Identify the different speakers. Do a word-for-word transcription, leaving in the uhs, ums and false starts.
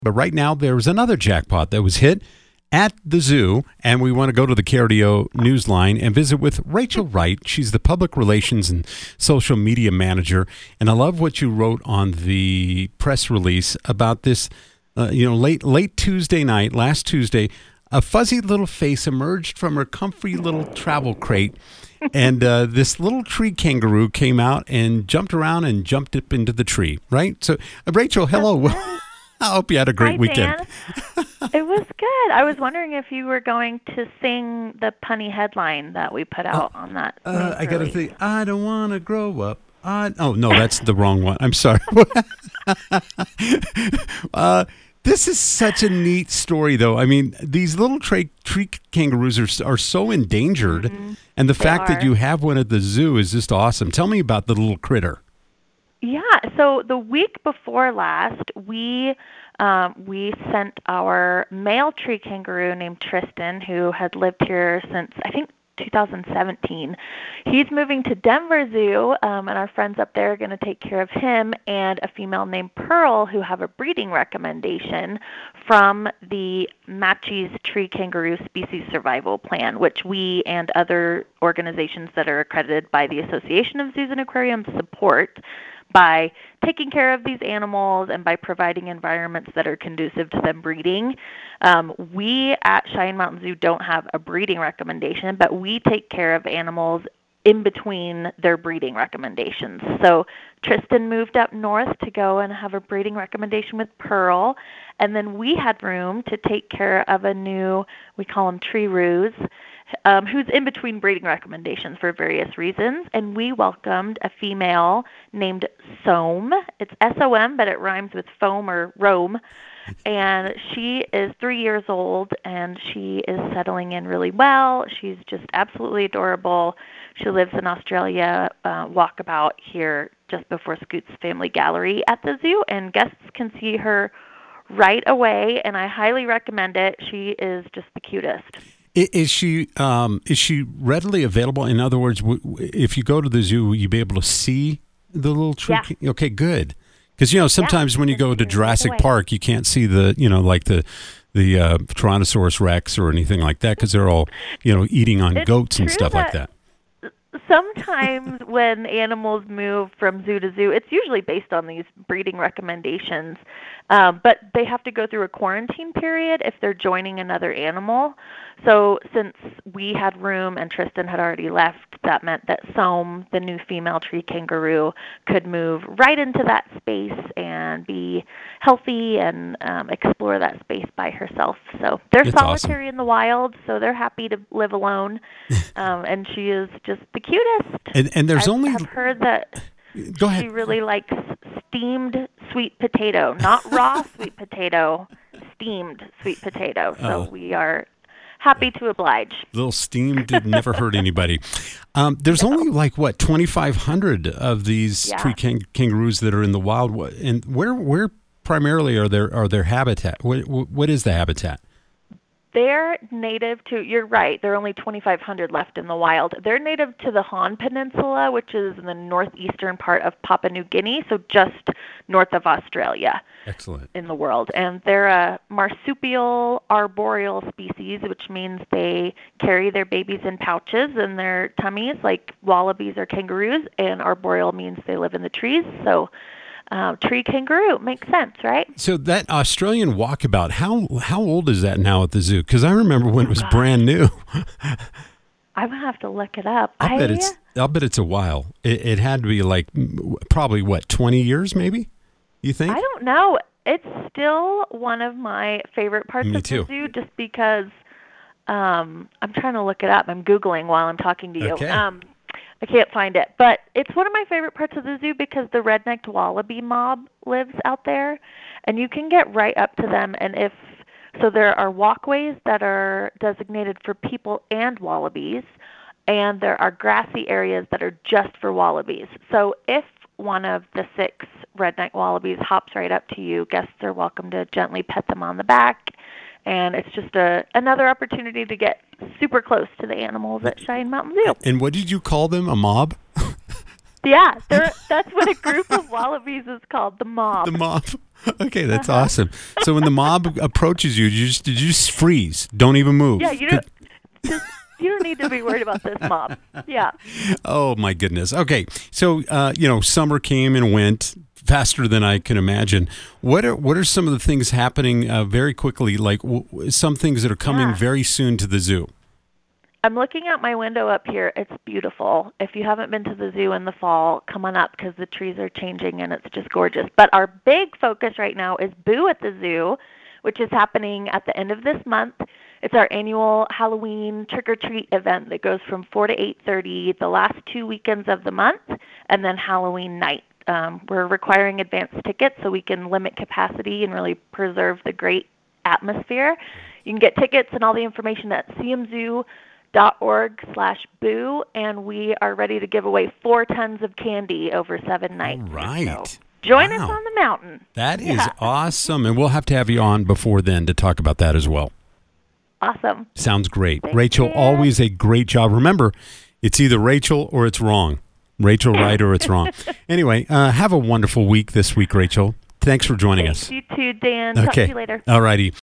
Speaker 1: But right now, there's another jackpot that was hit at the zoo, and we want to go to the K R D O Newsline and visit with Rachel Wright. She's the public relations and social media manager, and I love what you wrote on the press release about this. Uh, you know, late late Tuesday night, last Tuesday, a fuzzy little face emerged from her comfy little travel crate, and uh, this little tree kangaroo came out and jumped around and jumped up into the tree. Right. So, uh, Rachel, hello. I hope you had a great
Speaker 2: Hi,
Speaker 1: weekend.
Speaker 2: Dan. It was good. I was wondering if you were going to sing the punny headline that we put out uh, on that.
Speaker 1: Uh, I got to think, I don't want to grow up. I, oh, no, that's the wrong one. I'm sorry. uh, this is such a neat story, though. I mean, these little tree, tree kangaroos are, are so endangered, mm-hmm. and the
Speaker 2: they
Speaker 1: fact
Speaker 2: are.
Speaker 1: that you have one at the zoo is just awesome. Tell me about the little critter.
Speaker 2: Yeah, so the week before last, we um, we sent our male tree kangaroo named Tristan, who had lived here since, I think, two thousand seventeen. He's moving to Denver Zoo, um, and our friends up there are going to take care of him and a female named Pearl, who have a breeding recommendation from the Matschie's Tree Kangaroo Species Survival Plan, which we and other organizations that are accredited by the Association of Zoos and Aquariums support by taking care of these animals and by providing environments that are conducive to them breeding. Um, we at Cheyenne Mountain Zoo don't have a breeding recommendation, but we take care of animals in between their breeding recommendations. So Tristan moved up north to go and have a breeding recommendation with Pearl, and then we had room to take care of a new, we call them tree roos, Um, who's in between breeding recommendations for various reasons, and we welcomed a female named Som. It's S O M, but it rhymes with foam or Rome, and she is three years old, and she is settling in really well. She's just absolutely adorable. She lives in Australia, uh, walkabout here just before Scoot's Family Gallery at the zoo, and guests can see her right away, and I highly recommend it. She is just the cutest.
Speaker 1: Is she um, is she readily available? In other words, w- if you go to the zoo, will you be able to see the little tree?
Speaker 2: Yeah.
Speaker 1: Okay, good. Because you know sometimes
Speaker 2: yeah,
Speaker 1: when you go to Jurassic Park, you can't see the you know like the the uh, Tyrannosaurus Rex or anything like that because they're all you know eating on
Speaker 2: it's
Speaker 1: goats and stuff like that.
Speaker 2: Sometimes when animals move from zoo to zoo, it's usually based on these breeding recommendations, um, but they have to go through a quarantine period if they're joining another animal. So since we had room and Tristan had already left, that meant that Som, the new female tree kangaroo, could move right into that space and be healthy and um, explore that space by herself. So they're
Speaker 1: That's
Speaker 2: solitary
Speaker 1: awesome.
Speaker 2: in the wild, so they're happy to live alone, um, and she is just the cutest.
Speaker 1: And, and there's
Speaker 2: I've,
Speaker 1: only
Speaker 2: I've heard that
Speaker 1: go ahead.
Speaker 2: she really likes steamed sweet potato, not raw sweet potato, steamed sweet potato. So
Speaker 1: Oh.
Speaker 2: we are happy to oblige.
Speaker 1: Little steam did never hurt anybody. Um, there's
Speaker 2: No.
Speaker 1: only like what twenty-five hundred of these
Speaker 2: Yeah.
Speaker 1: tree kang- kangaroos that are in the wild. What- And where where primarily are their are their habitat? What what is the habitat?
Speaker 2: They're native to, you're right, there are only twenty-five hundred left in the wild. They're native to the Han Peninsula, which is in the northeastern part of Papua New Guinea, so just north of Australia.
Speaker 1: Excellent.
Speaker 2: In the world. And they're a marsupial arboreal species, which means they carry their babies in pouches in their tummies like wallabies or kangaroos, and arboreal means they live in the trees. So Uh, tree kangaroo makes sense, right?
Speaker 1: So that Australian walkabout, how how old is that now at the zoo? Because I remember when it was
Speaker 2: Oh,
Speaker 1: brand new.
Speaker 2: I'm gonna have to look it up.
Speaker 1: I'll
Speaker 2: I,
Speaker 1: bet it's I'll bet it's a while. It, it had to be like m- probably what twenty years, maybe. You think?
Speaker 2: I don't know. It's still one of my favorite parts
Speaker 1: Me
Speaker 2: of
Speaker 1: too.
Speaker 2: the zoo, just because um, I'm trying to look it up. I'm googling while I'm talking to you.
Speaker 1: Okay.
Speaker 2: Um, I can't find it, but it's one of my favorite parts of the zoo because the red-necked wallaby mob lives out there, and you can get right up to them. And if so, there are walkways that are designated for people and wallabies, and there are grassy areas that are just for wallabies. So if one of the six redneck wallabies hops right up to you, guests are welcome to gently pet them on the back. And it's just a another opportunity to get super close to the animals at Cheyenne Mountain Zoo.
Speaker 1: And what did you call them? A mob?
Speaker 2: Yeah, they're, that's what a group of wallabies is called, the mob.
Speaker 1: The mob. Okay, that's awesome. So when the mob approaches you, you just, did you just freeze? Don't even move.
Speaker 2: Yeah, you don't. Just, you don't need to be worried about this mob. Yeah.
Speaker 1: Oh my goodness. Okay, so uh, you know, summer came and went faster than I can imagine. What are what are some of the things happening uh, very quickly? Like w- some things that are coming
Speaker 2: Yeah.
Speaker 1: very soon to the zoo.
Speaker 2: I'm looking out my window up here. It's beautiful. If you haven't been to the zoo in the fall, come on up because the trees are changing and it's just gorgeous. But our big focus right now is Boo at the Zoo, which is happening at the end of this month. It's our annual Halloween trick-or-treat event that goes from four to eight thirty the last two weekends of the month, and then Halloween night. Um, we're requiring advance tickets so we can limit capacity and really preserve the great atmosphere. You can get tickets and all the information at c m zoo dot org slash boo, and we are ready to give away four tons of candy over seven nights.
Speaker 1: All right.
Speaker 2: So join
Speaker 1: Wow.
Speaker 2: us on the mountain.
Speaker 1: That is
Speaker 2: Yeah.
Speaker 1: awesome, and we'll have to have you on before then to talk about that as well.
Speaker 2: Awesome.
Speaker 1: Sounds great.
Speaker 2: Thank
Speaker 1: Rachel,
Speaker 2: you.
Speaker 1: always a great job. Remember, it's either Rachel or it's wrong. Rachel right or it's wrong. Anyway, uh, have a wonderful week this week, Rachel. Thanks for joining
Speaker 2: Thanks,
Speaker 1: us.
Speaker 2: you too, Dan. Talk to
Speaker 1: Okay.
Speaker 2: you later.
Speaker 1: All righty.